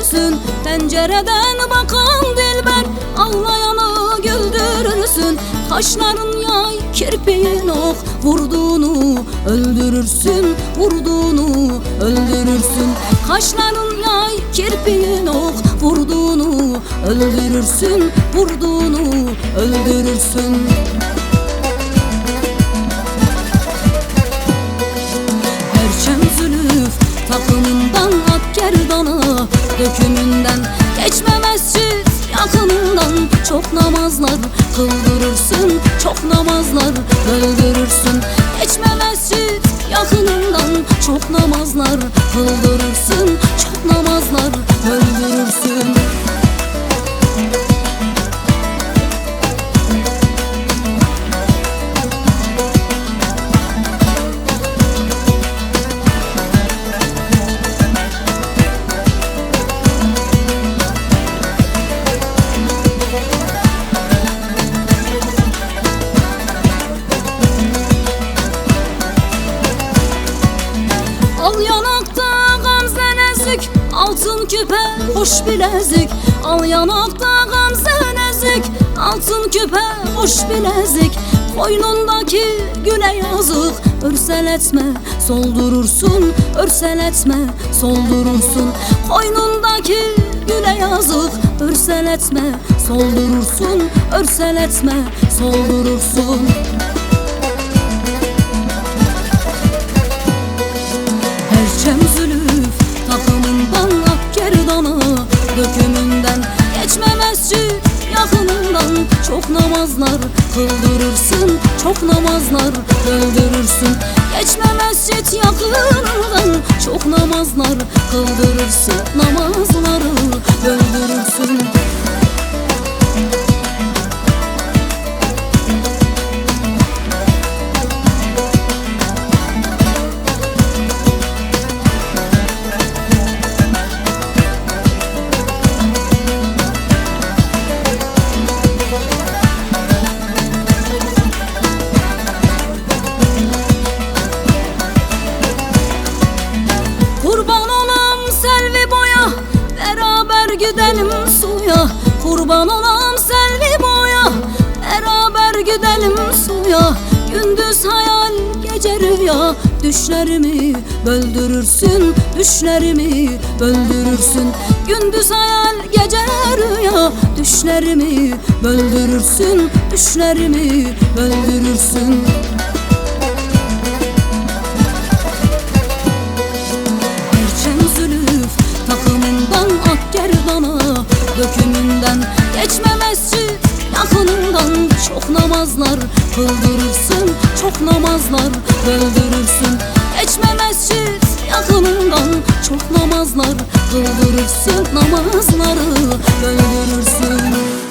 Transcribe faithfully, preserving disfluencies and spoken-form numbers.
güldürürsün. Pencereden bakan dilber ağlayanı güldürürsün. Kaşların yay, kirpiğin ok, vurduğunu öldürürsün, vurduğunu öldürürsün. Kaşların yay, kirpiğin ok, vurduğunu öldürürsün, vurduğunu öldürürsün. Perçem zülüf takımından at gerdana, dökümünden geçme mescit yakınından. Çok namazlar kıldırırsın, çok namazlar öldürürsün. Geçme mescit yakınından, çok namazlar kıldırırsın, çok namazlar öldürürsün. Al yanakta gamze nezik, altın küpe hoş bilezik. Al yanakta gamze nezik, altın küpe hoş bilezik. Koynundaki güle yazık, örseletme soldurursun, örseletme soldurursun. Koynundaki güle yazık, örseletme soldurursun, örseletme soldurursun. Perçem zülüf takımından ak gerdana, dökümünden geçme mescit yakınından. Çok namazlar kıldırırsın, çok namazlar öldürürsün. Geçme mescit yakınından, çok namazlar kıldırırsın, namazları öldürürsün. Kurban olam selvi boya, beraber gidelim suya. Kurban olam selvi boya, beraber gidelim suya. Gündüz hayal, gece rüya, düşlerimi böldürürsün, düşlerimi böldürürsün. Gündüz hayal, gece rüya, düşlerimi böldürürsün, düşlerimi böldürürsün. Dökümünden geçme mescit yakınından. Çok namazlar kıldırırsın, çok namazlar öldürürsün. Geçme mescit yakınından, çok namazlar kıldırırsın, namazları öldürürsün.